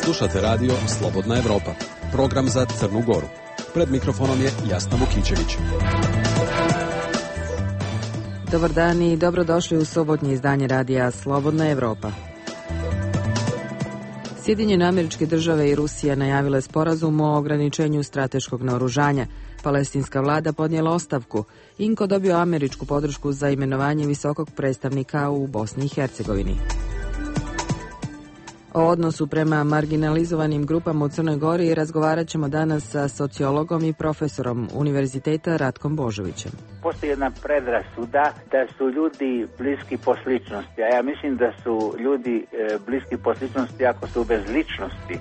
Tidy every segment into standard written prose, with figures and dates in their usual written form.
Slušate radio Slobodna Evropa, program za Crnu Goru. Pred mikrofonom je Jasna Vukićević. Dobar dan i dobrodošli u sobotnje izdanje radija Slobodna Evropa. Sjedinjene Američke Države i Rusija najavile sporazum o ograničenju strateškog naoružanja. Palestinska vlada podnijela ostavku. Inko dobio američku podršku za imenovanje visokog predstavnika u Bosni i Hercegovini. O odnosu prema marginalizovanim grupama u Crnoj Gori razgovarat ćemo danas sa sociologom i profesorom Univerziteta Ratkom Božovićem. Postoji jedna predrasuda da su ljudi bliski po sličnosti, a ja mislim da su ljudi bliski po sličnosti ako su bez ličnosti.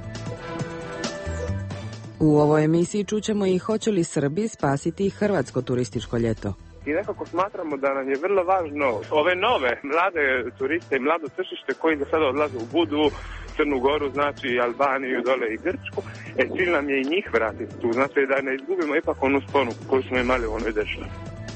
U ovoj emisiji čućemo i hoće li Srbi spasiti hrvatsko turističko ljeto. I nekako smatramo da nam je vrlo važno ove nove mlade turiste i mlado tržište koji za sada odlaze u Budu, Crnu Goru, znači Albaniju, dole i Grčku. Cilj nam je i njih vratiti tu, znači da ne izgubimo ipak onu sponu koju smo imali u onoj državi.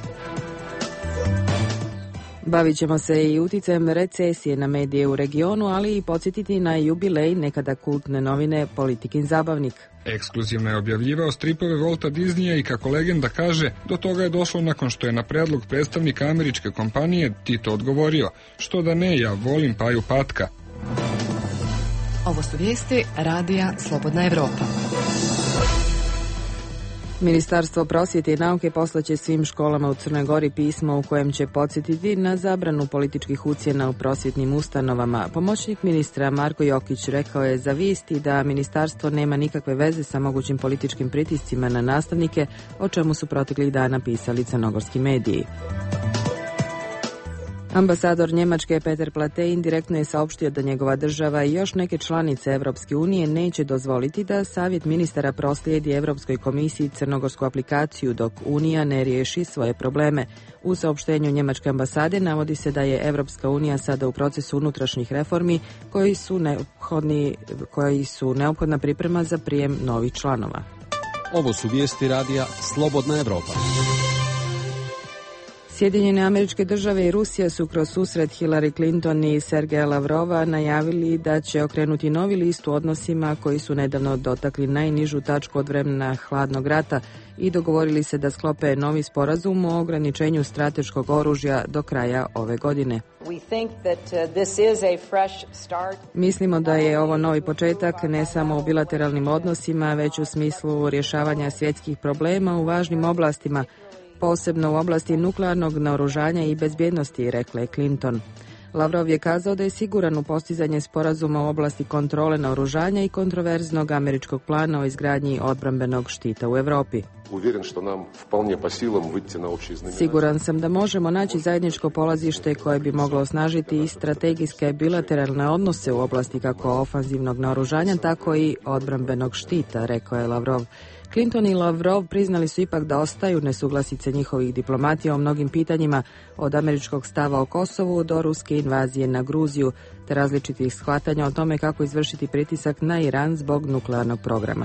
Bavit ćemo se i uticajem recesije na medije u regionu, ali i podsjetiti na jubilej nekada kultne novine Politikin zabavnik. Ekskluzivno je objavljivao stripove Walta Disneya i, kako legenda kaže, do toga je došlo nakon što je na predlog predstavnika američke kompanije Tito odgovorio: što da ne, ja volim Paju Patka. Ovo su vijesti radija Slobodna Evropa. Ministarstvo prosvjete i nauke poslaće svim školama u Crnoj Gori pismo u kojem će podsjetiti na zabranu političkih ucjena u prosvjetnim ustanovama. Pomoćnik ministra Marko Jokić rekao je za vijesti da ministarstvo nema nikakve veze sa mogućim političkim pritiscima na nastavnike, o čemu su proteklih dana pisali crnogorski mediji. Ambasador Njemačke Peter Plate indirektno je saopštio da njegova država i još neke članice Evropske unije neće dozvoliti da Savjet ministara proslijedi Evropskoj komisiji crnogorsku aplikaciju dok Unija ne riješi svoje probleme. U saopštenju Njemačke ambasade navodi se da je Evropska unija sada u procesu unutrašnjih reformi koji su neophodna priprema za prijem novih članova. Ovo su vijesti radija Slobodna Evropa. Sjedinjene Američke Države i Rusija su kroz susret Hillary Clinton i Sergeja Lavrova najavili da će okrenuti novi list u odnosima koji su nedavno dotakli najnižu tačku od vremena hladnog rata i dogovorili se da sklope novi sporazum o ograničenju strateškog oružja do kraja ove godine. Mislimo da je ovo novi početak ne samo u bilateralnim odnosima, već u smislu rješavanja svjetskih problema u važnim oblastima, posebno u oblasti nuklearnog naoružanja i bezbjednosti, rekla je Clinton. Lavrov je kazao da je siguran u postizanje sporazuma u oblasti kontrole naoružanja i kontroverznog američkog plana o izgradnji odbrambenog štita u Europi. Siguran sam da možemo naći zajedničko polazište koje bi moglo osnažiti i strategijske bilateralne odnose u oblasti kako ofanzivnog naoružanja, tako i odbrambenog štita, rekao je Lavrov. Clinton i Lavrov priznali su ipak da ostaju nesuglasice njihovih diplomatija o mnogim pitanjima, od američkog stava o Kosovu do ruske invazije na Gruziju, te različitih shvatanja o tome kako izvršiti pritisak na Iran zbog nuklearnog programa.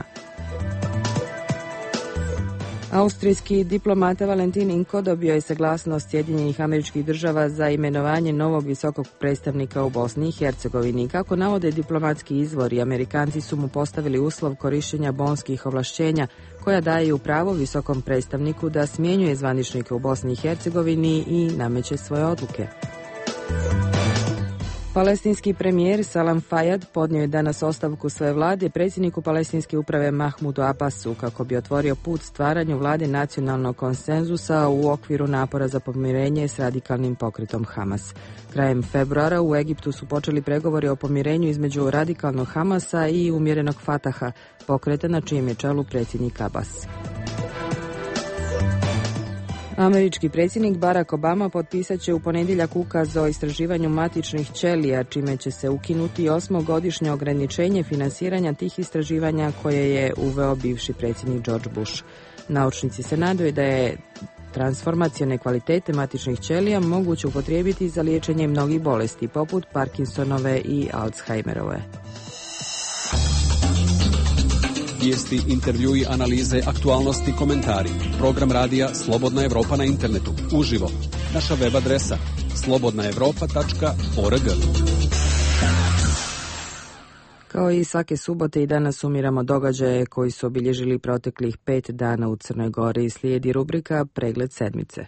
Austrijski diplomata Valentin Inko dobio je saglasnost Sjedinjenih Američkih Država za imenovanje novog visokog predstavnika u Bosni i Hercegovini. Kako navode diplomatski izvori, Amerikanci su mu postavili uslov korištenja bonskih ovlašćenja koja daju pravo visokom predstavniku da smjenjuje zvaničnike u Bosni i Hercegovini i nameće svoje odluke. Palestinski premijer Salam Fayyad podnio je danas ostavku svoje vlade predsjedniku palestinske uprave Mahmudu Abbasu kako bi otvorio put stvaranju vlade nacionalnog konsenzusa u okviru napora za pomirenje s radikalnim pokretom Hamas. Krajem februara u Egiptu su počeli pregovori o pomirenju između radikalnog Hamasa i umjerenog Fataha, pokreta na čijem je čelu predsjednik Abbas. Američki predsjednik Barack Obama potpisat će u ponedjeljak ukaz o istraživanju matičnih ćelija, čime će se ukinuti 8-godišnje ograničenje finansiranja tih istraživanja koje je uveo bivši predsjednik George Bush. Naučnici se nadaju da je transformacione kvalitete matičnih ćelija moguće upotrijebiti za liječenje mnogih bolesti, poput Parkinsonove i Alzheimerove. Vijesti, intervjui, analize, aktualnosti, komentari. Program radija Slobodna Evropa na internetu. Uživo. Naša web adresa slobodnaevropa.org. Kao i svake subote i danas sumiramo događaje koji su obilježili proteklih 5 dana u Crnoj Gori i slijedi rubrika Pregled sedmice.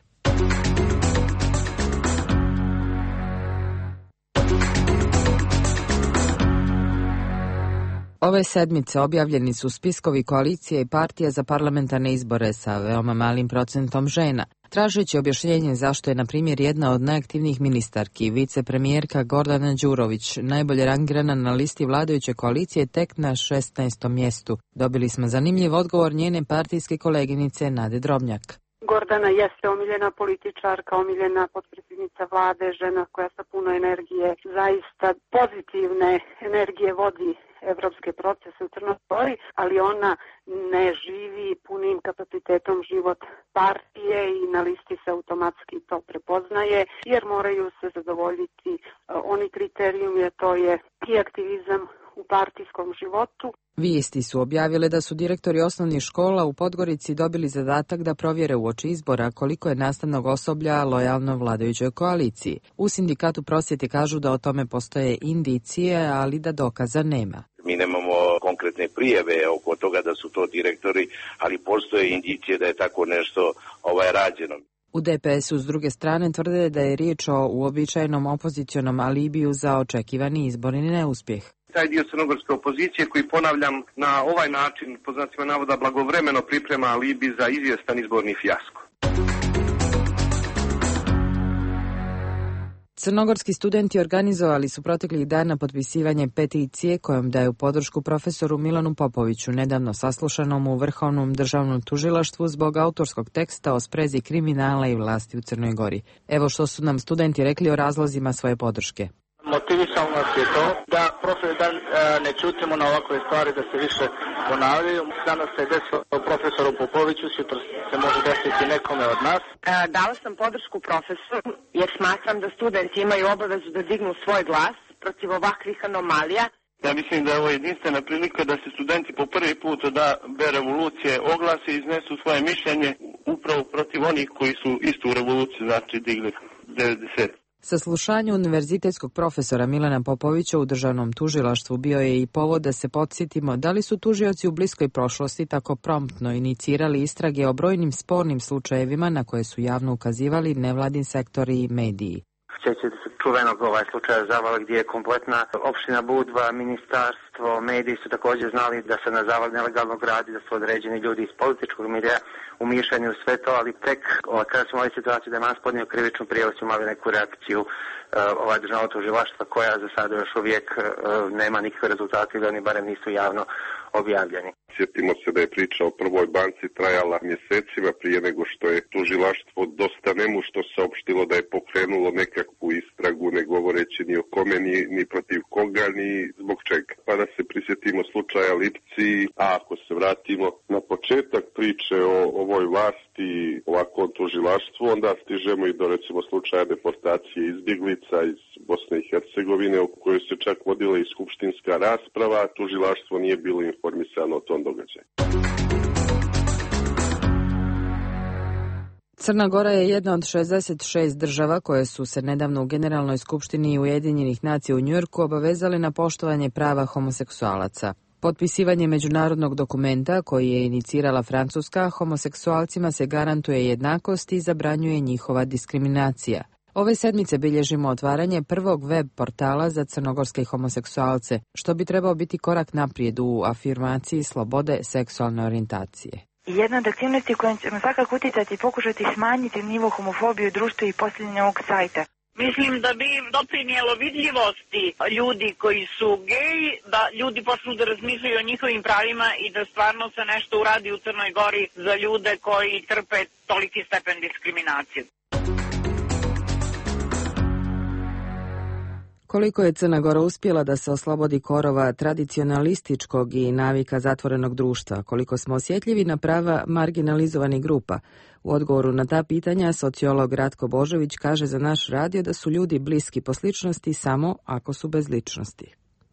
Ove sedmice objavljeni su spiskovi koalicije i partija za parlamentarne izbore sa veoma malim procentom žena. Tražeći objašnjenje zašto je, na primjer, jedna od najaktivnijih ministarki, vicepremijerka Gordana Đurović, najbolje rangirana na listi vladajuće koalicije tek na 16. mjestu, dobili smo zanimljiv odgovor njene partijske koleginice Nade Drobnjak. Gordana jeste omiljena političarka, omiljena potpredsjednica vlade, žena koja sa puno energije, zaista pozitivne energije vodi evropske procese u Crnoj Gori, ali ona ne živi punim kapacitetom život partije i na listi se automatski to prepoznaje, jer moraju se zadovoljiti oni kriterijumi, a to je i aktivizam u partijskom životu. Vijesti su objavile da su direktori osnovnih škola u Podgorici dobili zadatak da provjere uoči izbora koliko je nastavnog osoblja lojalno vladajućoj koaliciji. U sindikatu prosvjete kažu da o tome postoje indicije, ali da dokaza nema. Mi nemamo konkretne prijave oko toga da su to direktori, ali postoje indicije da je tako nešto rađeno. U DPS-u s druge strane tvrde da je riječ o uobičajenom opozicionom alibiju za očekivani izborni neuspjeh. Taj dio crnogorske opozicije koji, ponavljam, na ovaj način, po znacima navoda, blagovremeno priprema alibi za izvjestan izborni fijasko. Crnogorski studenti organizovali su proteklih dana potpisivanje peticije kojom daju podršku profesoru Milanu Popoviću, nedavno saslušanom u Vrhovnom državnom tužilaštvu zbog autorskog teksta o sprezi kriminala i vlasti u Crnoj Gori. Evo što su nam studenti rekli o razlozima svoje podrške. Motivisalo nas je to da ne čutimo na ovakve stvari da se više ponavljaju. Danas se desilo profesoru Popoviću, sutra se može desiti nekome od nas. Dala sam podršku profesoru jer smatram da studenti imaju obavezu da dignu svoj glas protiv ovakvih anomalija. Ja mislim da je ovo jedinstvena prilika da se studenti po prvi put da revolucije oglase i iznesu svoje mišljenje upravo protiv onih koji su istu revoluciju digli 90. Saslušanje univerzitetskog profesora Milana Popovića u državnom tužilaštvu bio je i povod da se podsjetimo da li su tužioci u bliskoj prošlosti tako promptno inicirali istrage o brojnim spornim slučajevima na koje su javno ukazivali nevladin sektori i mediji. Sjećate se čuvenog slučaja Zavale gdje je kompletna opština Budva, ministarstvo, mediji su također znali da se na Zavali nelegalno gradi, da su određeni ljudi iz političkog milija umišljeni u sve to, ali tek kada smo imali situaciju da je nas podnio krivičnu prijavu, smo imali neku reakciju državnog tužilaštva koja za sada još uvijek nema nikakve rezultate ili oni barem nisu javno objavljeni. Sjetimo se da je priča o prvoj banci trajala mjesecima prije nego što je tužilaštvo dosta nemušto saopštilo da je pokrenulo nekakvu istragu, ne govoreći ni o kome, ni protiv koga, ni zbog čega. Pa da se prisjetimo slučaja Lipci, a ako se vratimo na početak priče o ovoj vlasti, ovakvom tužilaštvu, onda stižemo i do recimo slučaja deportacije izbjeglica iz Bosne i Hercegovine, u kojoj se čak vodila i skupštinska rasprava, a tužilaštvo nije bilo informisano o tom događaju. Crna Gora je jedna od 66 država koje su se nedavno u Generalnoj skupštini Ujedinjenih nacija u Njujorku obavezale na poštovanje prava homoseksualaca. Potpisivanje međunarodnog dokumenta koji je inicirala Francuska, homoseksualcima se garantuje jednakost i zabranjuje njihova diskriminacija. Ove sedmice bilježimo otvaranje prvog web portala za crnogorske homoseksualce, što bi trebao biti korak naprijed u afirmaciji slobode seksualne orijentacije. Jedna od aktivnosti kojom ćemo svakako utjecati i pokušati smanjiti nivo homofobije u društvu i postavljanje ovog sajta. Mislim da bi doprinijelo vidljivosti ljudi koji su geji, da ljudi počnu da razmišljaju o njihovim pravima i da stvarno se nešto uradi u Crnoj Gori za ljude koji trpe toliki stepen diskriminacije. Koliko je Crna Gora uspjela da se oslobodi korova tradicionalističkog i navika zatvorenog društva, koliko smo osjetljivi na prava marginalizovanih grupa. U odgovoru na ta pitanja sociolog Ratko Božović kaže za naš radio da su ljudi bliski po sličnosti samo ako su bez ličnosti.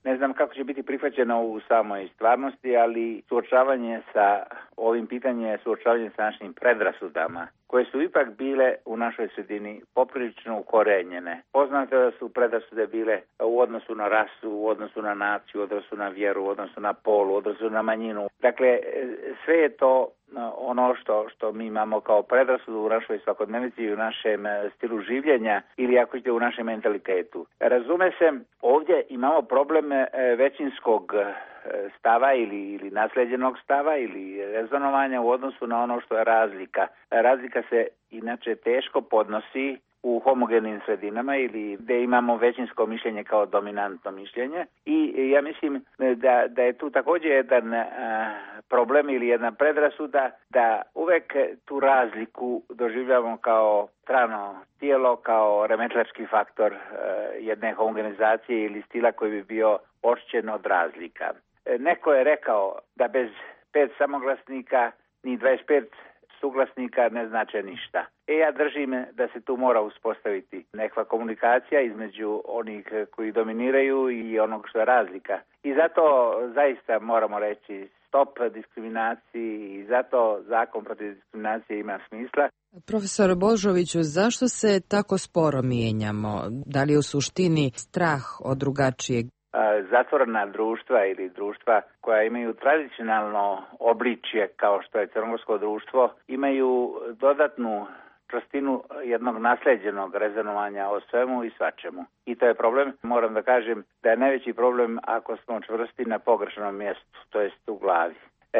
Ne znam kako će biti prihvaćeno u samoj stvarnosti, ali suočavanje sa ovim pitanjem je suočavanje sa našim predrasudama, koje su ipak bile u našoj sredini poprilično ukorenjene. Poznato je da su predrasude bile u odnosu na rasu, u odnosu na naciju, u odnosu na vjeru, u odnosu na pol, u odnosu na manjinu. Dakle, sve je to ono što mi imamo kao predrasudu u našoj svakodnevici i u našem stilu življenja ili ako ćete u našem mentalitetu. Razume se, ovdje imamo problem većinskog stava ili naslijeđenog stava ili rezonovanja u odnosu na ono što je razlika. Razlika se inače teško podnosi u homogenim sredinama ili gdje imamo većinsko mišljenje kao dominantno mišljenje i ja mislim da je tu također jedan problem ili jedna predrasuda da uvek tu razliku doživljavamo kao strano tijelo, kao remetilački faktor jedne homogenizacije ili stila koji bi bio ošćen od razlika. Neko je rekao da bez 5 samoglasnika ni 25 suglasnika ne znače ništa. Ja držim da se tu mora uspostaviti nekakva komunikacija između onih koji dominiraju i onog što je razlika. I zato zaista moramo reći stop diskriminaciji i zato zakon protiv diskriminacije ima smisla. Profesor Božoviću, zašto se tako sporo mijenjamo? Da li je u suštini strah od drugačijeg? Zatvorena društva ili društva koja imaju tradicionalno obličje kao što je crnogorsko društvo imaju dodatnu čvrstinu jednog naslijeđenog rezonovanja o svemu i svačemu. I to je problem. Moram da kažem da je najveći problem ako smo čvrsti na pogrešnom mjestu, to jest u glavi.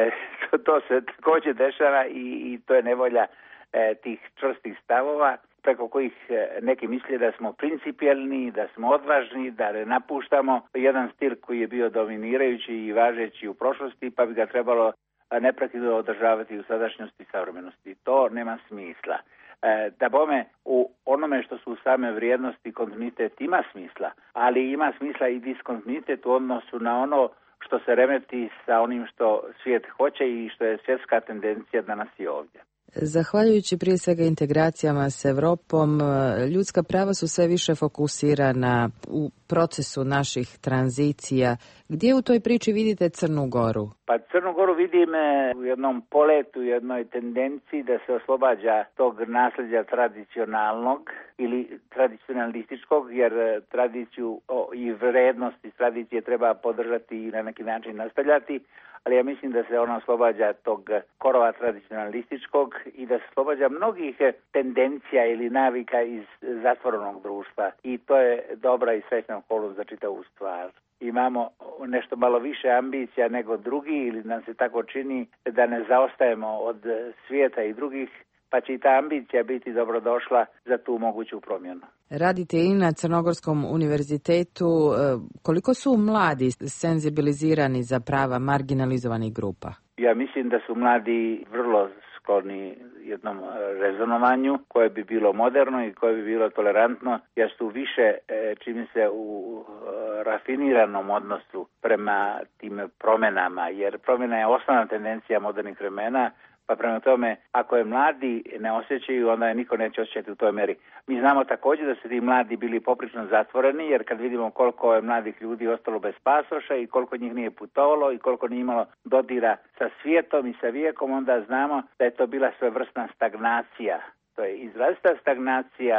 To se također dešava i to je nevolja tih čvrstih stavova preko kojih neki misle da smo principijelni, da smo odvažni, da ne napuštamo jedan stil koji je bio dominirajući i važeći u prošlosti, pa bi ga trebalo neprekidno održavati u sadašnjosti i savremenosti. To nema smisla. Da bome u onome što su same vrijednosti kontinuitet ima smisla, ali ima smisla i diskontinuitet u odnosu na ono što se remeti sa onim što svijet hoće i što je svjetska tendencija danas i ovdje. Zahvaljujući prije svega integracijama s Europom, ljudska prava su sve više fokusirana u procesu naših tranzicija. Gdje u toj priči vidite Crnu Goru? Pa Crnu Goru vidim u jednom poletu, u jednoj tendenciji da se oslobađa tog nasljeđa tradicionalnog ili tradicionalističkog, jer tradiciju i vrednosti tradicije treba podržati i na neki način nastavljati, ali ja mislim da se ona oslobađa tog korova tradicionalističkog i da se oslobađa mnogih tendencija ili navika iz zatvorenog društva i to je dobra i srećna okolnost za čitavu stvar. Imamo nešto malo više ambicija nego drugi ili nam se tako čini da ne zaostajemo od svijeta i drugih, pa će i ta ambicija biti dobrodošla za tu moguću promjenu. Radite i na Crnogorskom univerzitetu. Koliko su mladi senzibilizirani za prava marginalizovanih grupa? Ja mislim da su mladi vrlo skloni jednom rezonovanju koje bi bilo moderno i koje bi bilo tolerantno, jer su više čini se u rafiniranom odnosu prema tim promjenama, jer promjena je osnovna tendencija modernih vremena, pa prema tome, ako je mladi ne osjećaju, onda je niko neće osjećati u toj meri. Mi znamo također da su ti mladi bili poprično zatvoreni, jer kad vidimo koliko je mladih ljudi ostalo bez pasoša i koliko njih nije putovalo i koliko nije imalo dodira sa svijetom i sa vijekom, onda znamo da je to bila svojevrsna stagnacija. To je izrazita stagnacija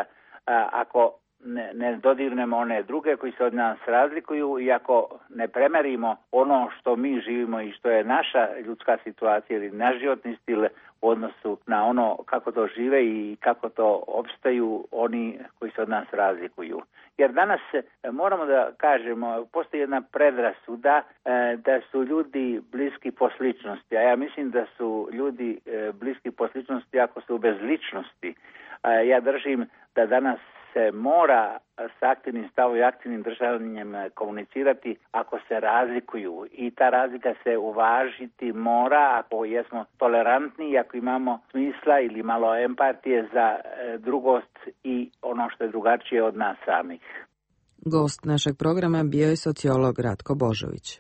ako ne dodirnemo one druge koji se od nas razlikuju i ako ne premerimo ono što mi živimo i što je naša ljudska situacija ili naš životni stil u odnosu na ono kako to žive i kako to opstaju oni koji se od nas razlikuju. Jer danas moramo da kažemo, postoji jedna predrasuda da su ljudi bliski po sličnosti, a ja mislim da su ljudi bliski po sličnosti ako su bez ličnosti. Ja držim da danas se mora s aktivnim stavom i aktivnim držanjem komunicirati ako se razlikuju i ta razlika se uvažiti mora ako jesmo tolerantni i ako imamo smisla ili malo empatije za drugost i ono što je drugačije od nas samih. Gost našeg programa bio je sociolog Ratko Božović.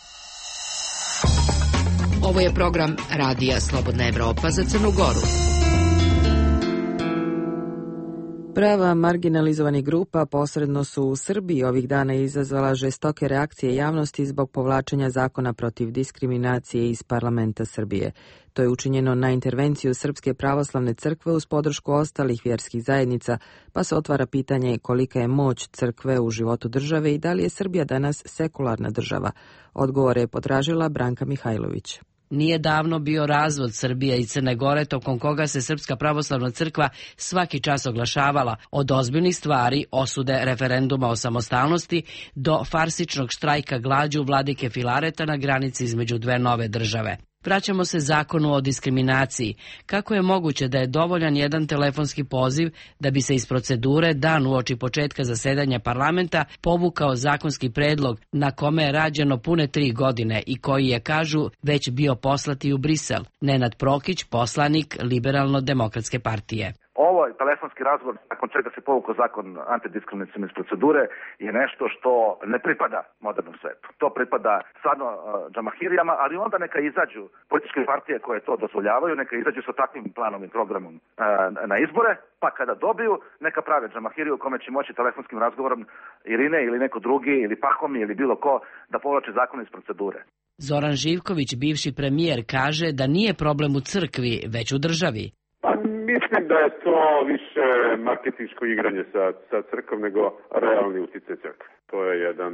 Ovo je program Radija Slobodna Evropa za Crnu Goru. Prava marginalizovanih grupa posredno su u Srbiji ovih dana izazvala žestoke reakcije javnosti zbog povlačenja zakona protiv diskriminacije iz parlamenta Srbije. To je učinjeno na intervenciju Srpske pravoslavne crkve uz podršku ostalih vjerskih zajednica, pa se otvara pitanje kolika je moć crkve u životu države i da li je Srbija danas sekularna država. Odgovore je potražila Branka Mihajlović. Nije davno bio razvod Srbije i Crne Gore, tokom koga se Srpska pravoslavna crkva svaki čas oglašavala od ozbiljnih stvari, osude referenduma o samostalnosti, do farsičnog štrajka glađu vladike Filareta na granici između dve nove države. Vraćamo se zakonu o diskriminaciji. Kako je moguće da je dovoljan jedan telefonski poziv da bi se iz procedure dan uoči početka zasedanja parlamenta povukao zakonski predlog na kome je rađeno pune 3 godine i koji je, kažu, već bio poslati u Brisel? Nenad Prokić, poslanik Liberalno-demokratske partije. Ovo telefonski razgovor, nakon čega se povukao zakon antidiskriminacijne iz procedure, je nešto što ne pripada modernom svetu. To pripada stvarno džamahirijama, ali onda neka izađu političke partije koje to dozvoljavaju, neka izađu sa takvim planom i programom na izbore, pa kada dobiju, neka prave džamahiriju u kome će moći telefonskim razgovorom Irine ili neko drugi, ili Pahomi ili bilo ko, da povlače zakon iz procedure. Zoran Živković, bivši premijer, kaže da nije problem u crkvi, već u državi. Mislim da je to više marketinško igranje sa crkvom nego realni utjecaj crkve. To je jedan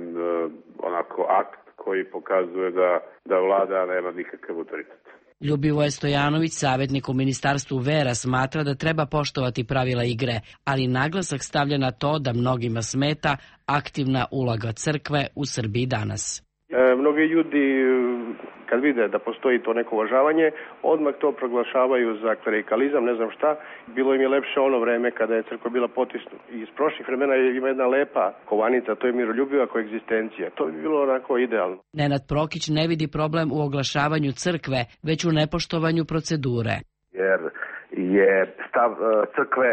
onako akt koji pokazuje da vlada nema nikakav autoritet. Ljubivoje Stojanović, savjetnik u Ministarstvu vera, smatra da treba poštovati pravila igre, ali naglasak stavlja na to da mnogima smeta aktivna uloga crkve u Srbiji danas. Mnogi ljudi, kad vide da postoji to neko uvažavanje, odmah to proglašavaju za klerikalizam, ne znam šta. Bilo im je lepše ono vreme kada je crkva bila potisnuta. Iz prošlih vremena ima jedna lepa kovanica, to je miroljubiva koegzistencija. To bi bilo onako idealno. Nenad Prokić ne vidi problem u oglašavanju crkve, već u nepoštovanju procedure. Jer je stav crkve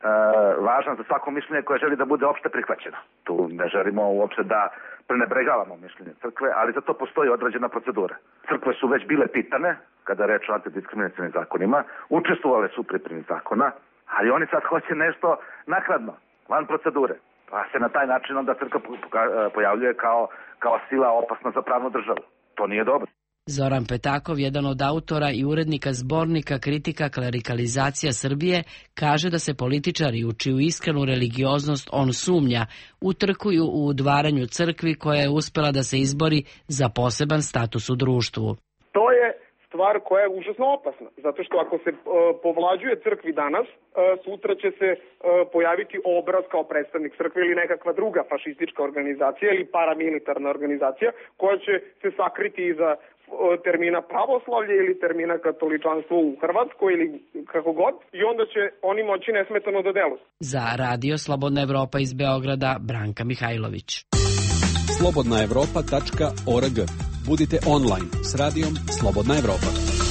važan za svako mišljenje koje želi da bude opšte prihvaćeno. Tu ne želimo uopšte da prenebregavamo mišljenje crkve, ali za to postoji određena procedura. Crkve su već bile pitane, kada je reč o antidiskriminacijnim zakonima, učestvovale su u pripremi zakona, ali oni sad hoće nešto naknadno, van procedure. Pa se na taj način onda crkva pojavljuje kao sila opasna za pravnu državu. To nije dobro. Zoran Petakov, jedan od autora i urednika zbornika Kritika klerikalizacija Srbije, kaže da se političari u čiju iskrenu religioznost on sumnja utrkuju u udvaranju crkvi koja je uspela da se izbori za poseban status u društvu. To je stvar koja je užasno opasna, zato što ako se povlađuje crkvi danas, sutra će se pojaviti obraz kao predstavnik crkve ili nekakva druga fašistička organizacija ili paramilitarna organizacija koja će se sakriti iza termina pravoslavlje ili termina katoličanstvo u Hrvatskoj ili kako god, i onda će oni moći nesmetano da deluju. Za Radio Slobodna Evropa iz Beograda, Branka Mihajlović. slobodnaevropa.org. Budite online s radijom Slobodna Evropa.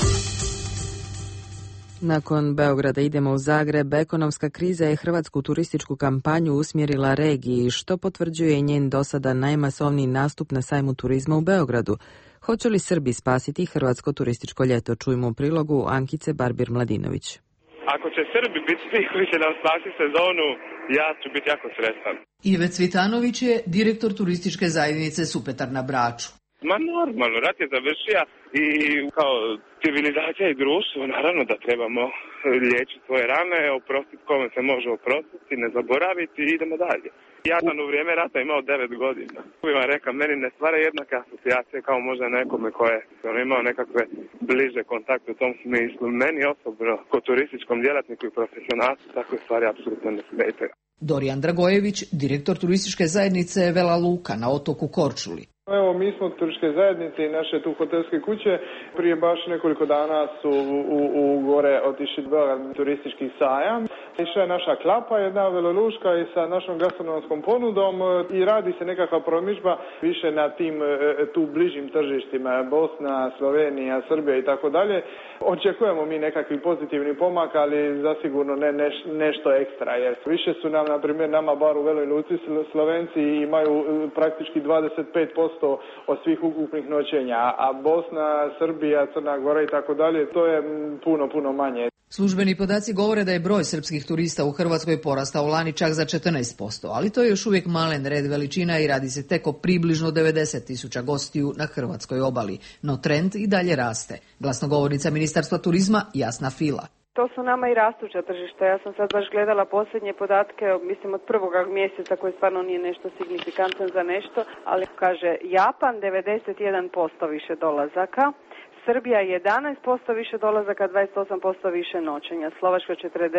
Nakon Beograda idemo u Zagreb. Ekonomska kriza je hrvatsku turističku kampanju usmjerila regiji, što potvrđuje njen dosada najmasovniji nastup na sajmu turizma u Beogradu. Hoće li Srbi spasiti hrvatsko turističko ljeto? Čujemo u prilogu Ankice Barbir-Mladinović. Ako će Srbi biti ti koji će nam spasiti sezonu, ja ću biti jako sretan. Ive Cvitanović je direktor turističke zajednice Supetar na Braču. Ma normalno, rat je završio i kao civilizacija i društvo naravno da trebamo liječiti svoje rane, oprostiti kome se može oprostiti, ne zaboraviti i idemo dalje. Ja sam u vrijeme rata imao 9 godina. Uvijek vam rekao, meni ne stvara jednaka asocijacija kao možda nekome koje imao nekakve bliže kontakte u tom smislu. Meni osobno, kao turističkom djelatniku i profesionalcu, takve stvari apsolutno ne smetaju. Dorijan Dragojević, direktor turističke zajednice Vela Luka na otoku Korčuli. Evo, mi smo turističke zajednice i naše tu hotelske kuće. Prije baš nekoliko dana su u gore otišli turistički sajam. Išla je naša klapa, jedna veloluška i sa našom gastronomskom ponudom i radi se nekakva promidžba više na tim tu bližim tržištima, Bosna, Slovenija, Srbija i tako dalje. Očekujemo mi nekakvi pozitivni pomak, ali zasigurno ne nešto ekstra. Jer više su nam, na primjer, nama bar u Veloj Luci Slovenci imaju praktički 25% od svih ukupnih noćenja, a Bosna, Srbija, Crna Gora i tako dalje, to je puno manje. Službeni podaci govore da je broj srpskih turista u Hrvatskoj porastao lani čak za 14%, ali to je još uvijek malen red veličina i radi se tek o približno 90.000 gostiju na hrvatskoj obali, no trend i dalje raste. Glasnogovornica Ministarstva turizma Jasna Fila. To su nama i rastuća tržišta. Ja sam sad baš gledala posljednje podatke, mislim od prvog mjeseca koji stvarno nije nešto signifikantan za nešto, ali kaže Japan 91% više dolazaka, Srbija 11% više dolazaka, 28% više noćenja, Slovačka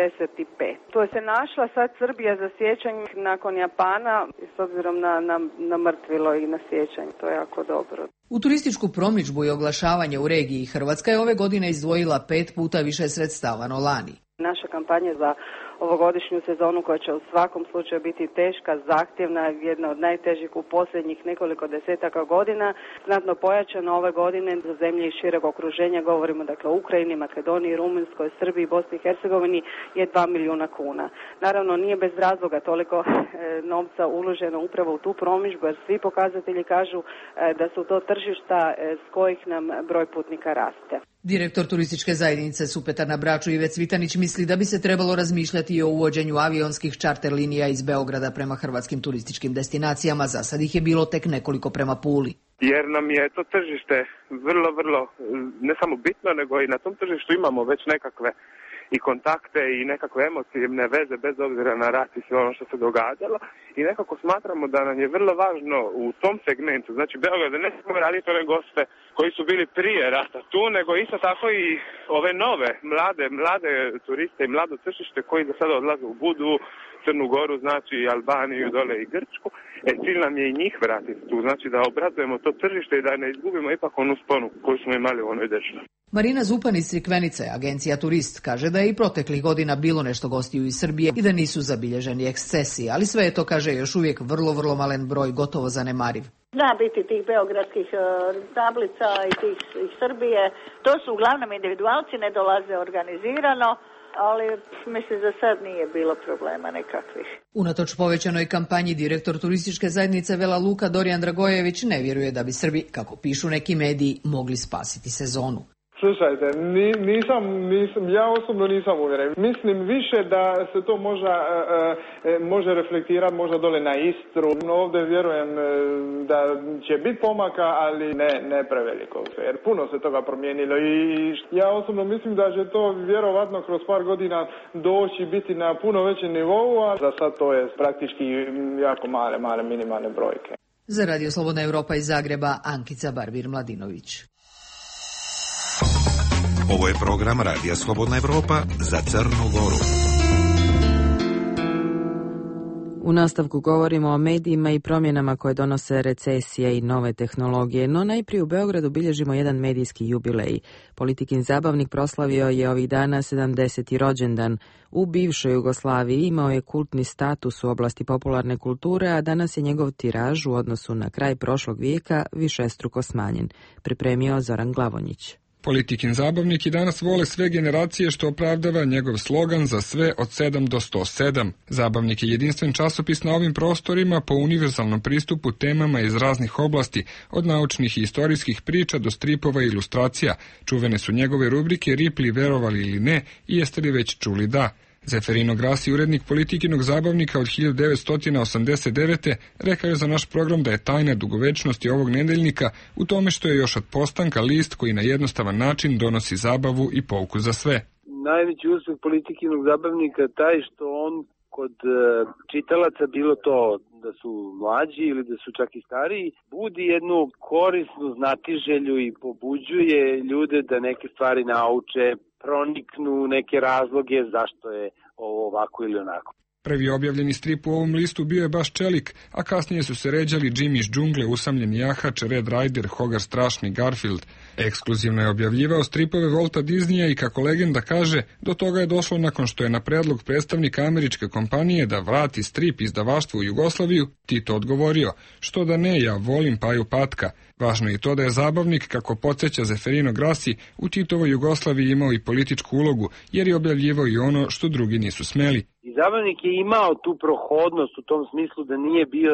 45%. Tu je se našla sad Srbija za siječanj nakon Japana, s obzirom na mrtvilo i na siječanj, to je jako dobro. U turističku promidžbu i oglašavanje u regiji Hrvatska je ove godine izdvojila 5 puta više sredstava no lani. Naša kampanja za ovogodišnju sezonu koja će u svakom slučaju biti teška, zahtjevna, jedna od najtežih u posljednjih nekoliko desetaka godina, znatno pojačana ove godine za zemlje iz šireg okruženja, govorimo dakle o Ukrajini, Makedoniji, Rumunjskoj, Srbiji, Bosni i Hercegovini, je 2 milijuna kuna. Naravno nije bez razloga toliko novca uloženo upravo u tu promidžbu, jer svi pokazatelji kažu da su to tržišta s kojih nam broj putnika raste. Direktor turističke zajednice Supetar na Braču Ive Cvitanić misli da bi se trebalo razmišljati i o uvođenju avionskih čarter linija iz Beograda prema hrvatskim turističkim destinacijama. Za sad ih je bilo tek nekoliko prema Puli. Jer nam je to tržište vrlo, ne samo bitno, nego i na tom tržištu imamo već nekakve i kontakte i nekakve emotivne veze bez obzira na rat i sve ono što se događalo i nekako smatramo da nam je vrlo važno u tom segmentu, znači Beograd ne samo raditi ove goste koji su bili prije rata tu, nego isto tako i ove nove, mlade turiste i mlado tržište koji za sada odlaze u Budu, Crnu Goru, znači i Albaniju, dole i Grčku. Cilj nam je i njih vratiti tu, znači da obrazujemo to tržište i da ne izgubimo ipak onu sponu koju smo imali u onoj državi. Marina Zupan iz Crikvenice, agencija Turist, kaže da je i proteklih godina bilo nešto gostiju iz Srbije i da nisu zabilježeni ekscesi, ali sve je to, kaže, još uvijek vrlo malen broj, gotovo zanemariv. Zna biti tih beogradskih tablica i tih iz Srbije. To su uglavnom individualci, ne dolaze organizirano, ali mislim za sad nije bilo problema nekakvih. Unatoč povećanoj kampanji, direktor turističke zajednice Vela Luka Dorijan Dragojević ne vjeruje da bi Srbi, kako pišu neki mediji, mogli spasiti sezonu. Slušajte, ja osobno nisam uvjeren. Mislim više da se to može reflektirati možda dole na Istru. No, ovdje vjerujem da će biti pomaka, ali ne preveliko. Jer puno se toga promijenilo i ja osobno mislim da će to vjerovatno kroz par godina doći biti na puno većem nivou, a za sad to je praktički jako male minimalne brojke. Za Radio Slobodna Europa iz Zagreba, Ankica Barbir-Mladinović. Ovo je program Radija Slobodna Europa za Crnu Goru. U nastavku govorimo o medijima i promjenama koje donose recesije i nove tehnologije, no najprije u Beogradu bilježimo jedan medijski jubilej. Politikin zabavnik proslavio je ovih dana 70. rođendan. U bivšoj Jugoslaviji imao je kultni status u oblasti popularne kulture, a danas je njegov tiraž u odnosu na kraj prošlog vijeka višestruko smanjen. Pripremio Zoran Glavonjić. Politikin zabavnik i danas vole sve generacije, što opravdava njegov slogan za sve od 7 do 107. Zabavnik je jedinstven časopis na ovim prostorima po univerzalnom pristupu temama iz raznih oblasti, od naučnih i istorijskih priča do stripova i ilustracija. Čuvene su njegove rubrike Ripli, verovali ili ne, i jeste li već čuli da. Zeferino Grasi, urednik Politikinog zabavnika od 1989. rekao je za naš program da je tajna dugovečnosti ovog nedeljnika u tome što je još od postanka list koji na jednostavan način donosi zabavu i pouku za sve. Najveći uspjeh Politikinog zabavnika je taj što on kod čitalaca, bilo to da su mlađi ili da su čak i stariji, budi jednu korisnu znatiželju i pobuđuje ljude da neke stvari nauče, proniknu neke razloge zašto je ovo ovako ili onako. Prvi objavljeni strip u ovom listu bio je baš Čelik, a kasnije su se ređali Jimmy iz džungle, Usamljeni jahač, Red Rider, Hogar strašni, Garfield. Ekskluzivno je objavljivao stripove Walta Disneya i, kako legenda kaže, do toga je došlo nakon što je na predlog predstavnika američke kompanije da vrati strip izdavaštvo u Jugoslaviju Tito odgovorio: što da ne, ja volim Paju Patka. Važno je i to da je zabavnik, kako podsjeća Zeferino Grasi, u Titovoj Jugoslaviji imao i političku ulogu, jer je objavljivao i ono što drugi nisu smeli. I zabavnik je imao tu prohodnost u tom smislu da nije bio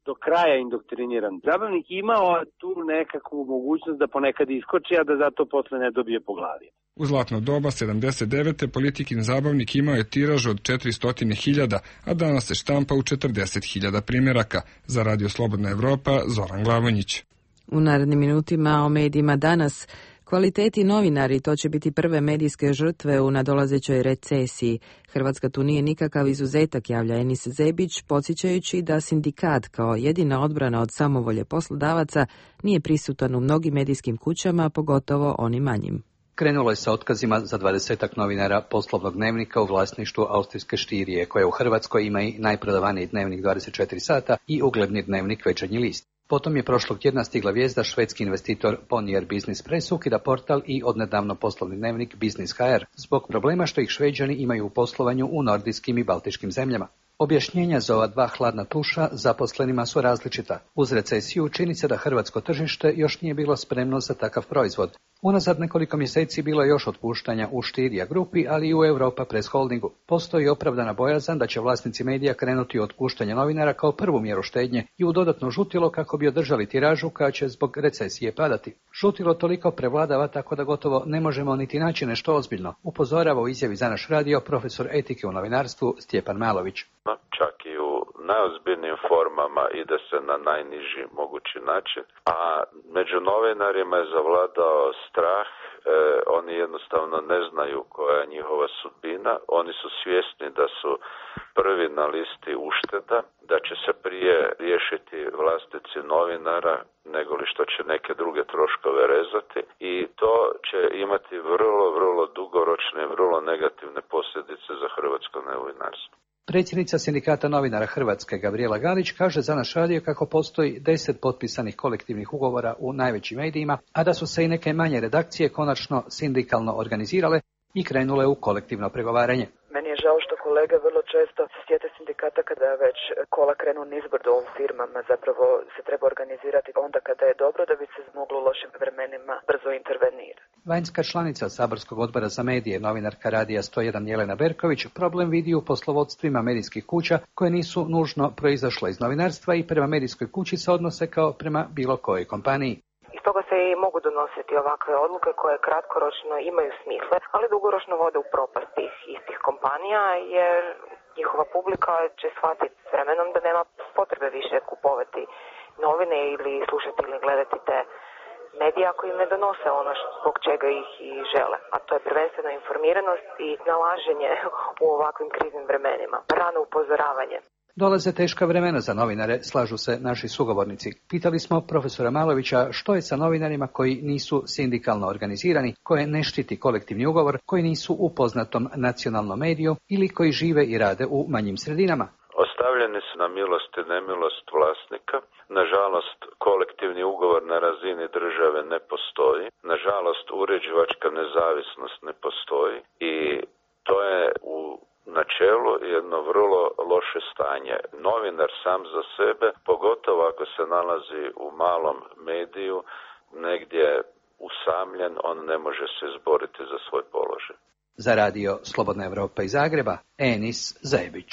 do kraja indoktriniran. Zabavnik imao tu nekakvu mogućnost da ponekad iskoči, a da zato posle ne dobije po glavi. U zlatno doba 79. Politikin zabavnik imao je tiraž od 400.000, a danas se štampa u 40.000 primjeraka. Za Radio Slobodna Evropa, Zoran Glavonjić. U narednim minutima o medijima danas. Kvaliteti novinari, to će biti prve medijske žrtve u nadolazećoj recesiji. Hrvatska tu nije nikakav izuzetak, javlja Enis Zebić, podsjećajući da sindikat kao jedina odbrana od samovolje poslodavaca nije prisutan u mnogim medijskim kućama, pogotovo onim manjim. Krenulo je sa otkazima za 20 novinara Poslovnog dnevnika u vlasništvu austrijske Štirije, koja u Hrvatskoj ima i najprodavaniji dnevnik 24 sata i ugledni dnevnik Večernji list. Potom je prošlog tjedna stigla vijest da švedski investitor Bonnier Business Press ukida portal i odnedavno poslovni dnevnik Business HR zbog problema što ih Šveđani imaju u poslovanju u nordijskim i baltičkim zemljama. Objašnjenja za ova dva hladna tuša zaposlenima su različita. Uz recesiju čini se da hrvatsko tržište još nije bilo spremno za takav proizvod. Unazad nekoliko mjeseci bilo je još otpuštanja u Štirija grupi, ali i u Europa Press Holdingu. Postoji opravdana bojazan da će vlasnici medija krenuti u otpuštanje novinara kao prvu mjeru štednje i u dodatno žutilo kako bi održali tiražu koja će zbog recesije padati. Žutilo toliko prevladava tako da gotovo ne možemo niti naći nešto ozbiljno, upozorava u izjavi za naš radio profesor etike u novinarstvu Stjepan Malović. Čak i u najozbiljnijim formama ide se na najniži mogući način, a među novinarima je zavladao strah, oni jednostavno ne znaju koja je njihova sudbina, oni su svjesni da su prvi na listi ušteda, da će se prije riješiti vlasnici novinara nego li što će neke druge troškove rezati i to će imati vrlo dugoročne i vrlo negativne posljedice za hrvatsko novinarstvo. Predsjednica Sindikata novinara Hrvatske Gabrijela Galić kaže za naš radio kako postoji 10 potpisanih kolektivnih ugovora u najvećim medijima, a da su se i neke manje redakcije konačno sindikalno organizirale i krenule u kolektivno pregovaranje. Meni je žao što kolege vrlo često se sjete sindikata kada već kola krenu nizbrdo u firmama. Zapravo se treba organizirati onda kada je dobro da bi se moglo u lošim vremenima brzo intervenirati. Vanjska članica Saborskog odbora za medije, novinarka Radija 101 Jelena Berković, problem vidi u poslovodstvima medijskih kuća koje nisu nužno proizašle iz novinarstva i prema medijskoj kući se odnose kao prema bilo kojoj kompaniji. Iz toga se i mogu donositi ovakve odluke koje kratkoročno imaju smisle, ali dugoročno vode u propast tih istih kompanija, jer njihova publika će shvatiti s vremenom da nema potrebe više kupovati novine ili slušati ili gledati te medije ako im ne donose ono zbog čega ih i žele. A to je prvenstveno informiranost i nalaženje u ovakvim kriznim vremenima, rano upozoravanje. Dolaze teška vremena za novinare, slažu se naši sugovornici. Pitali smo profesora Malovića što je sa novinarima koji nisu sindikalno organizirani, koje ne štiti kolektivni ugovor, koji nisu u poznatom nacionalnom mediju ili koji žive i rade u manjim sredinama. Ostavljeni su na milost i nemilost vlasnika. Nažalost, kolektivni ugovor na razini države ne postoji. Nažalost, uređivačka nezavisnost ne postoji i to je u načelu jedno vrlo loše stanje. Novinar sam za sebe, pogotovo ako se nalazi u malom mediju, negdje usamljen, on ne može se izboriti za svoj položaj. Za radio Slobodna Evropa iz Zagreba, Enis Zebić.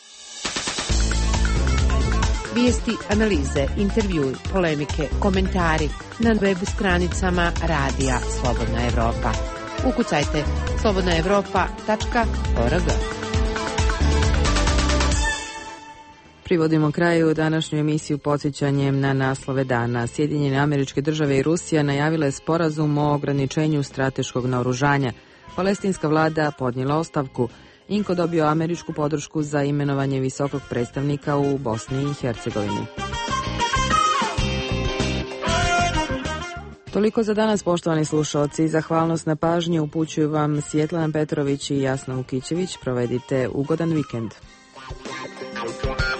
Vijesti, analize, intervjui, polemike, komentari na web stranicama Radija Slobodna Evropa. Ukucajte slobodnaevropa.org. Privodimo kraju današnju emisiju podsjećanjem na naslove dana. Sjedinjene Američke Države i Rusija najavile sporazum o ograničenju strateškog naoružanja. Palestinska vlada podnijela ostavku. Inko dobio američku podršku za imenovanje visokog predstavnika u Bosni i Hercegovini. Toliko za danas, poštovani slušalci. Zahvalnost na pažnji upućuju vam Svjetlana Petrović i Jasna Vukićević. Provedite ugodan vikend.